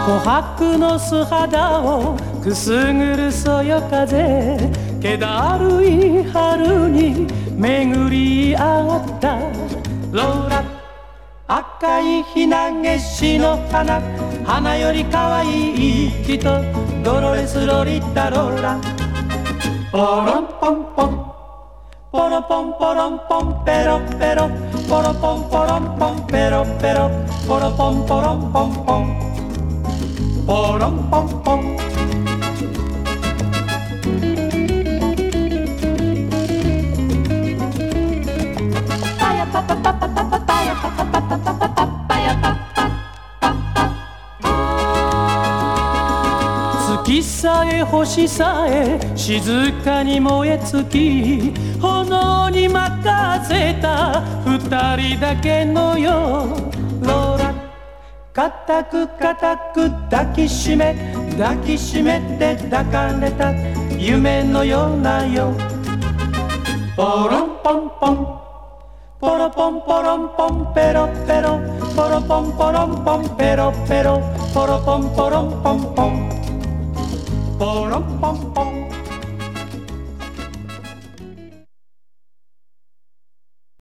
琥珀の素肌をくすぐるそよ風、気だるい春に巡り合ったローラ、赤いひなげしの花、花より可愛い人、ドロレスロリッタローラ。ポロンポンポンポロポンポロンポンペロペロ、ポロポンポロンポンペロペロ、ポロポンポロンポンポンポロンポンポン。パヤパパパパパパパヤパパパパパパパパヤパパパパ。月さえ星さえ静かに燃え尽き、炎に任せた二人だけのよローラ。固く固く抱きしめ抱きしめて抱かれた夢のようなよ。ポロンポンポンポロポンポロンポンペロペロ、ポロポンポロンポンペロペロ、ポロポンポロンポンポンポロンポンポン。